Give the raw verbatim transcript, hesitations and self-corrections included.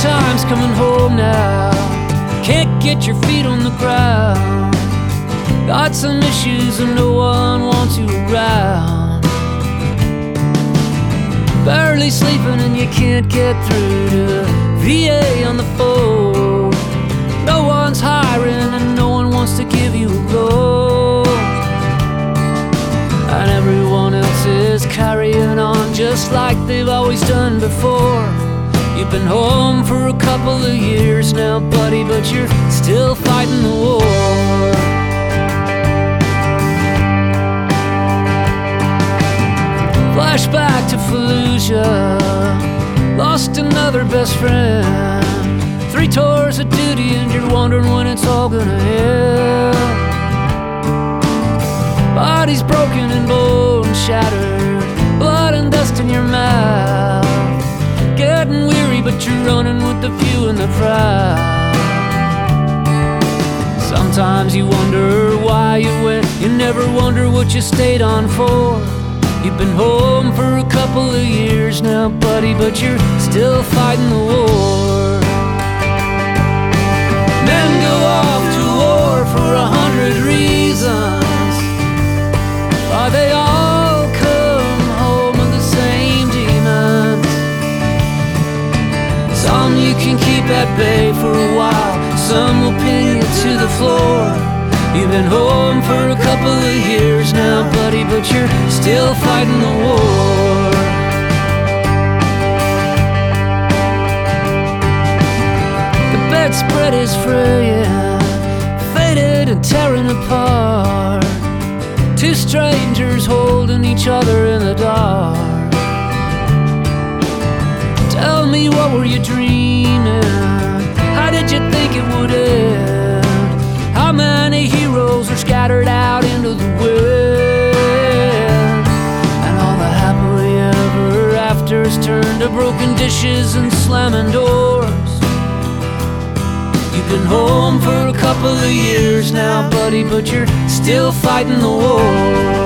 time's coming home now. Can't get your feet on the ground. Got some issues and no one wants you around. Barely sleeping and you can't get through to the V A on the phone. No one's hiring and no one wants to give you a loan. And everyone else is carrying on just like they've always done before. You've been home for a couple of years now, buddy, but you're still fighting the war. Flashback to Fallujah, lost another best friend. Three tours of duty and you're wondering when it's all gonna end. Bodies broken and bones shattered, blood and dust in your mouth. Getting weary but you're running with the few and the proud. Sometimes you wonder why you went, you never wonder what you stayed on for. You've been home for a couple of years now, buddy, but you're still fighting the war. Men go off to war for a hundred reasons. Are they all come home with the same demons? Some you can keep at bay for a while, some will pin you to the floor. You've been home for a couple of years now, buddy, but you're still fighting the war. The bedspread is fraying, faded and tearing apart. Two strangers holding each other in the dark. Tell me, what were you dreaming? How did you think it would end? How many heroes are scattered out into the wind? And all the happily ever afters turned to broken dishes and slamming doors. You've been home for a couple of years now, buddy, but you're still fighting the war.